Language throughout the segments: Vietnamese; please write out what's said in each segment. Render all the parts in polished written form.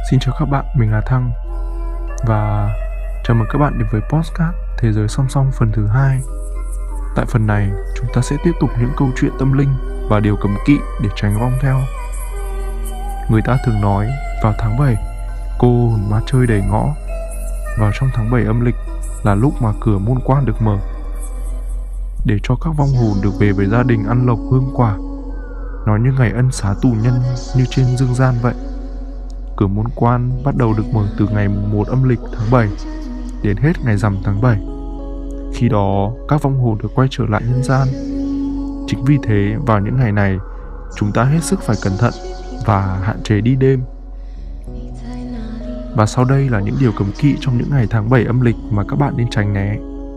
Xin chào các bạn, mình là Thăng và chào mừng các bạn đến với podcast Thế giới song song phần thứ 2. Tại phần này, chúng ta sẽ tiếp tục những câu chuyện tâm linh và điều cấm kỵ để tránh vong theo. Người ta thường nói vào tháng 7, cô hồn ma chơi đầy ngõ. Vào trong tháng 7 âm lịch là lúc mà cửa môn quan được mở để cho các vong hồn được về với gia đình ăn lộc hương quả. Nó như ngày ân xá tù nhân như trên dương gian vậy. Cửa môn quan bắt đầu được mở từ ngày 1 âm lịch tháng 7 đến hết ngày rằm tháng 7. Khi đó, các vong hồn được quay trở lại nhân gian. Chính vì thế, vào những ngày này, chúng ta hết sức phải cẩn thận và hạn chế đi đêm. Và sau đây là những điều cấm kỵ trong những ngày tháng 7 âm lịch mà các bạn nên tránh né.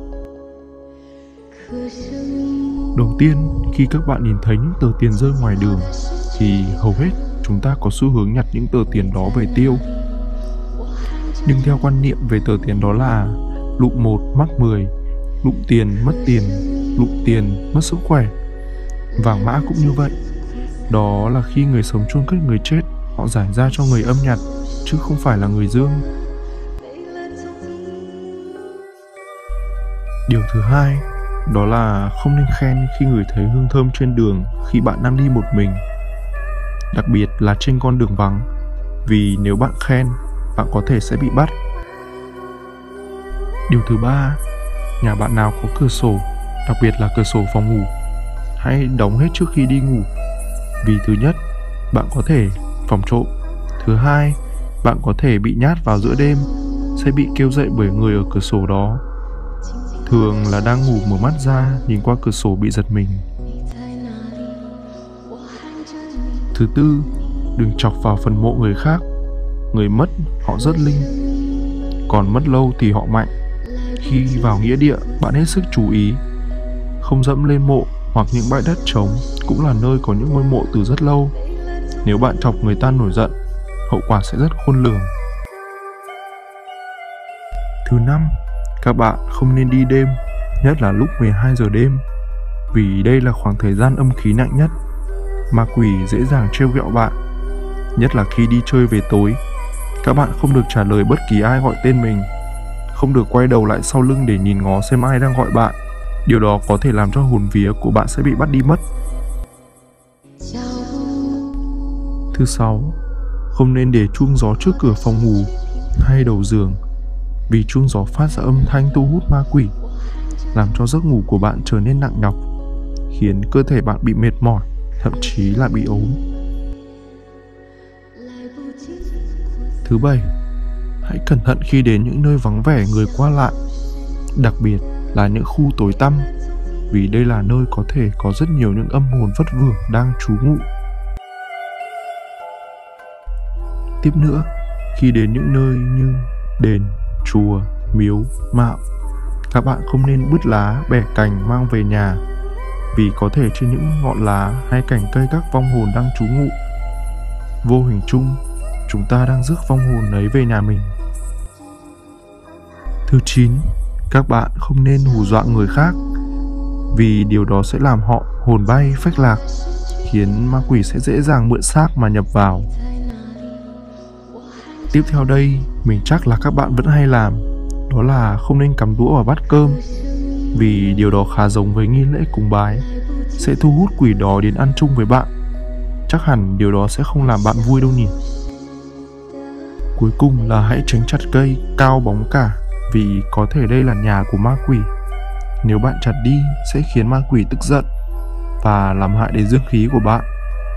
Đầu tiên, khi các bạn nhìn thấy những tờ tiền rơi ngoài đường, thì hầu hết chúng ta có xu hướng nhặt những tờ tiền đó về tiêu. Nhưng theo quan niệm về tờ tiền đó là lụm 1 mắc 10, lụm tiền lụm tiền mất sức khỏe. Vàng mã cũng như vậy. Đó là khi người sống chôn cất người chết, họ giải ra cho người âm nhặt, chứ không phải là người dương. Điều thứ hai, đó là không nên khen khi người thấy hương thơm trên đường khi bạn đang đi một mình, đặc biệt là trên con đường vắng, vì nếu bạn khen, bạn có thể sẽ bị bắt. Điều thứ ba, nhà bạn nào có cửa sổ, đặc biệt là cửa sổ phòng ngủ, hãy đóng hết trước khi đi ngủ, vì thứ nhất, bạn có thể phòng trộm, thứ hai, bạn có thể bị nhát vào giữa đêm, sẽ bị kêu dậy bởi người ở cửa sổ đó. Thường là đang ngủ mở mắt ra, nhìn qua cửa sổ bị giật mình. Thứ tư, đừng chọc vào phần mộ người khác. Người mất, họ rất linh, còn mất lâu thì họ mạnh. Khi vào nghĩa địa, bạn hết sức chú ý, không dẫm lên mộ hoặc những bãi đất trống, cũng là nơi có những ngôi mộ từ rất lâu. Nếu bạn chọc người ta nổi giận, hậu quả sẽ rất khôn lường. Thứ năm, các bạn không nên đi đêm, nhất là lúc 12 giờ đêm, vì đây là khoảng thời gian âm khí nặng nhất. Ma quỷ dễ dàng trêu ghẹo bạn, nhất là khi đi chơi về tối. Các bạn không được trả lời bất kỳ ai gọi tên mình, không được quay đầu lại sau lưng để nhìn ngó xem ai đang gọi bạn. Điều đó có thể làm cho hồn vía của bạn sẽ bị bắt đi mất. Thứ sáu, không nên để chuông gió trước cửa phòng ngủ hay đầu giường, vì chuông gió phát ra âm thanh thu hút ma quỷ, làm cho giấc ngủ của bạn trở nên nặng nhọc, khiến cơ thể bạn bị mệt mỏi, thậm chí là bị ốm. Thứ bảy, hãy cẩn thận khi đến những nơi vắng vẻ người qua lại, đặc biệt là những khu tối tăm, vì đây là nơi có thể có rất nhiều những âm hồn vất vưởng đang trú ngụ. Tiếp nữa, khi đến những nơi như đền, chùa, miếu, mạo, các bạn không nên bứt lá, bẻ cành mang về nhà, vì có thể trên những ngọn lá hay cành cây các vong hồn đang trú ngụ. Vô hình chung, chúng ta đang rước vong hồn ấy về nhà mình. Thứ 9, các bạn không nên hù dọa người khác, vì điều đó sẽ làm họ hồn bay phách lạc, khiến ma quỷ sẽ dễ dàng mượn xác mà nhập vào. Tiếp theo đây, mình chắc là các bạn vẫn hay làm, đó là không nên cắm đũa vào bát cơm, vì điều đó khá giống với nghi lễ cúng bái, sẽ thu hút quỷ đó đến ăn chung với bạn. Chắc hẳn điều đó sẽ không làm bạn vui đâu nhỉ. Cuối cùng là hãy tránh chặt cây cao bóng cả, vì có thể đây là nhà của ma quỷ. Nếu bạn chặt đi sẽ khiến ma quỷ tức giận và làm hại đến dương khí của bạn.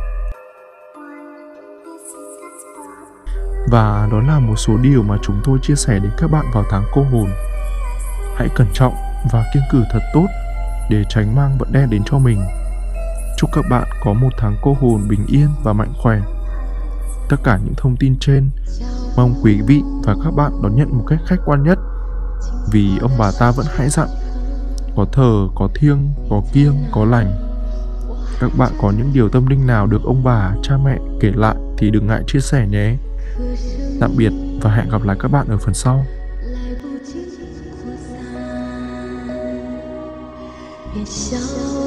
Và đó là một số điều mà chúng tôi chia sẻ đến các bạn vào tháng cô hồn. Hãy cẩn trọng và kiêng cử thật tốt để tránh mang vận đen đến cho mình. Chúc các bạn có một tháng cô hồn bình yên và mạnh khỏe. Tất cả những thông tin trên, mong quý vị và các bạn đón nhận một cách khách quan nhất, vì ông bà ta vẫn hãy dặn, có thờ, có thiêng, có kiêng, có lành. Các bạn có những điều tâm linh nào được ông bà, cha mẹ kể lại thì đừng ngại chia sẻ nhé. Tạm biệt và hẹn gặp lại các bạn ở phần sau. Biệt